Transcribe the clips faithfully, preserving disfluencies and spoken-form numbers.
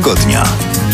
tygodnia.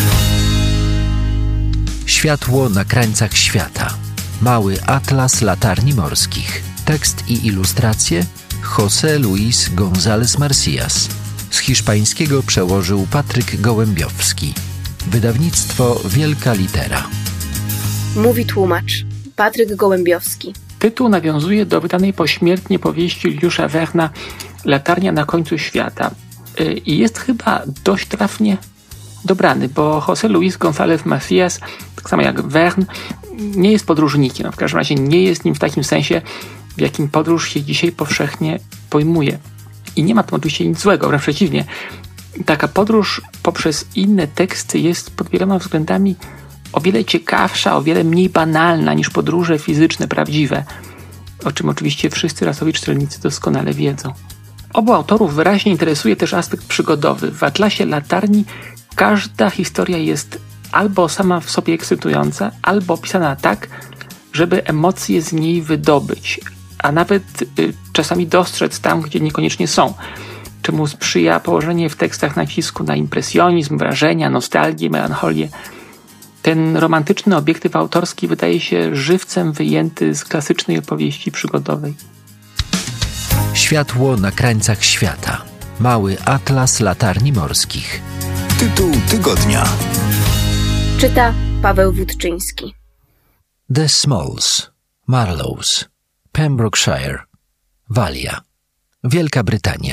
Światło na krańcach świata. Mały atlas latarni morskich. Tekst i ilustracje José Luis González Marcías. Z hiszpańskiego przełożył Patryk Gołębiowski. Wydawnictwo Wielka Litera. Mówi tłumacz Patryk Gołębiowski. Tytuł nawiązuje do wydanej pośmiertnie powieści Juliusza Verne'a Latarnia na końcu świata. I jest chyba dość trafnie dobrany, bo José Luis González Marcías, tak samo jak Verne, nie jest podróżnikiem. No w każdym razie nie jest nim w takim sensie, w jakim podróż się dzisiaj powszechnie pojmuje. I nie ma tam oczywiście nic złego, wręcz przeciwnie. Taka podróż poprzez inne teksty jest pod wieloma względami o wiele ciekawsza, o wiele mniej banalna niż podróże fizyczne, prawdziwe, o czym oczywiście wszyscy rasowi czytelnicy doskonale wiedzą. Obu autorów wyraźnie interesuje też aspekt przygodowy. W Atlasie Latarni każda historia jest albo sama w sobie ekscytująca, albo opisana tak, żeby emocje z niej wydobyć, a nawet y, czasami dostrzec tam, gdzie niekoniecznie są, czemu sprzyja położenie w tekstach nacisku na impresjonizm, wrażenia, nostalgię, melancholię. Ten romantyczny obiektyw autorski wydaje się żywcem wyjęty z klasycznej opowieści przygodowej. Światło na krańcach świata. Mały atlas latarni morskich. Tytuł tygodnia. Czyta Paweł Wódczyński. The Smalls, Marlows, Pembrokeshire, Walia, Wielka Brytania.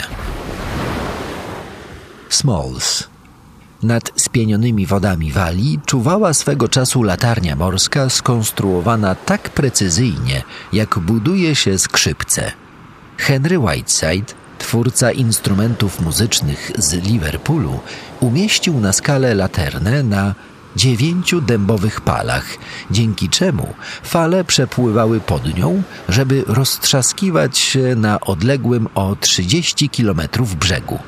Smalls. Nad spienionymi wodami Walii czuwała swego czasu latarnia morska skonstruowana tak precyzyjnie, jak buduje się skrzypce. Henry Whiteside, twórca instrumentów muzycznych z Liverpoolu, umieścił na skalę laternę na dziewięciu dębowych palach, dzięki czemu fale przepływały pod nią, żeby roztrzaskiwać się na odległym o trzydzieści kilometrów brzegu.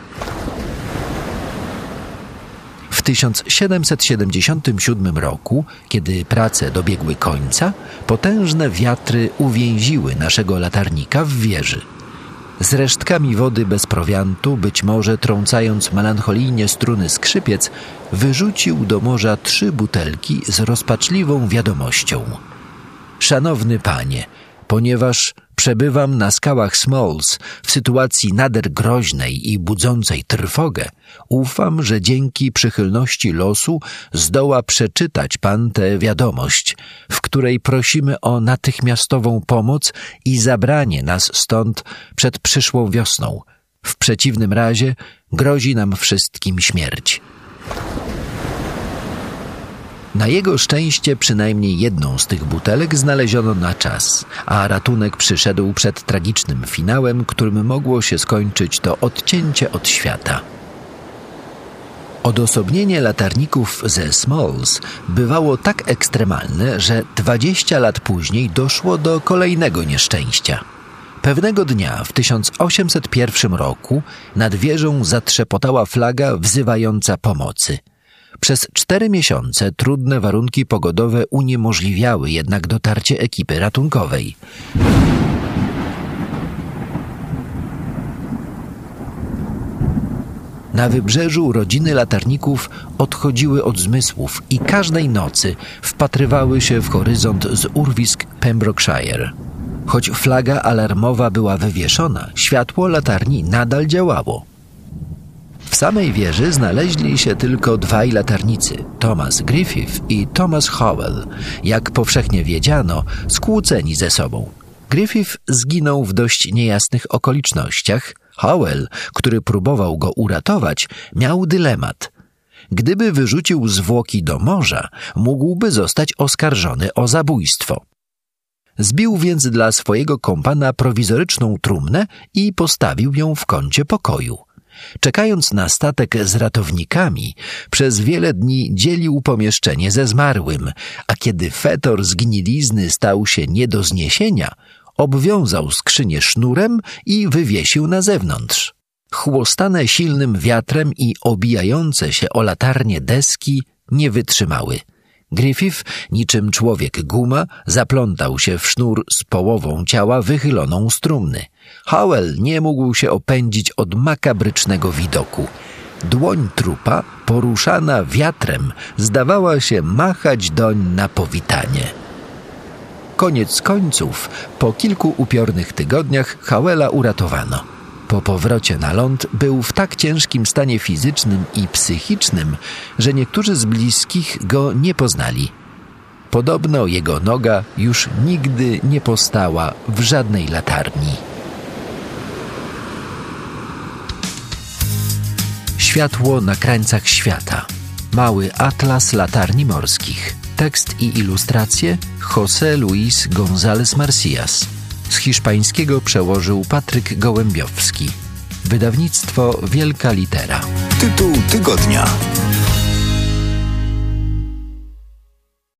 W tysiąc siedemset siedemdziesiątym siódmym roku, kiedy prace dobiegły końca, potężne wiatry uwięziły naszego latarnika w wieży. Z resztkami wody bez prowiantu, być może trącając melancholijnie struny skrzypiec, wyrzucił do morza trzy butelki z rozpaczliwą wiadomością. Szanowny panie, ponieważ przebywam na skałach Smalls w sytuacji nader groźnej i budzącej trwogę, ufam, że dzięki przychylności losu zdoła przeczytać pan tę wiadomość, w której prosimy o natychmiastową pomoc i zabranie nas stąd przed przyszłą wiosną. W przeciwnym razie grozi nam wszystkim śmierć. Na jego szczęście przynajmniej jedną z tych butelek znaleziono na czas, a ratunek przyszedł przed tragicznym finałem, którym mogło się skończyć to odcięcie od świata. Odosobnienie latarników ze Smalls bywało tak ekstremalne, że dwadzieścia lat później doszło do kolejnego nieszczęścia. Pewnego dnia w tysiąc osiemset pierwszym roku nad wieżą zatrzepotała flaga wzywająca pomocy. Przez cztery miesiące trudne warunki pogodowe uniemożliwiały jednak dotarcie ekipy ratunkowej. Na wybrzeżu rodziny latarników odchodziły od zmysłów i każdej nocy wpatrywały się w horyzont z urwisk Pembrokeshire. Choć flaga alarmowa była wywieszona, światło latarni nadal działało. W samej wieży znaleźli się tylko dwaj latarnicy, Thomas Griffith i Thomas Howell, jak powszechnie wiedziano, skłóceni ze sobą. Griffith zginął w dość niejasnych okolicznościach. Howell, który próbował go uratować, miał dylemat. Gdyby wyrzucił zwłoki do morza, mógłby zostać oskarżony o zabójstwo. Zbił więc dla swojego kompana prowizoryczną trumnę i postawił ją w kącie pokoju. Czekając na statek z ratownikami, przez wiele dni dzielił pomieszczenie ze zmarłym, a kiedy fetor zgnilizny stał się nie do zniesienia, obwiązał skrzynię sznurem i wywiesił na zewnątrz. Chłostane silnym wiatrem i obijające się o latarnię deski nie wytrzymały. Griffith, niczym człowiek guma, zaplątał się w sznur z połową ciała wychyloną z trumny. Howell nie mógł się opędzić od makabrycznego widoku. Dłoń trupa, poruszana wiatrem, zdawała się machać doń na powitanie. Koniec końców, po kilku upiornych tygodniach Howella uratowano. Po powrocie na ląd był w tak ciężkim stanie fizycznym i psychicznym, że niektórzy z bliskich go nie poznali. Podobno jego noga już nigdy nie postała w żadnej latarni. Światło na krańcach świata. Mały atlas latarni morskich. Tekst i ilustracje José Luis González Marcías. Z hiszpańskiego przełożył Patryk Gołębiowski. Wydawnictwo Wielka Litera. Tytuł tygodnia.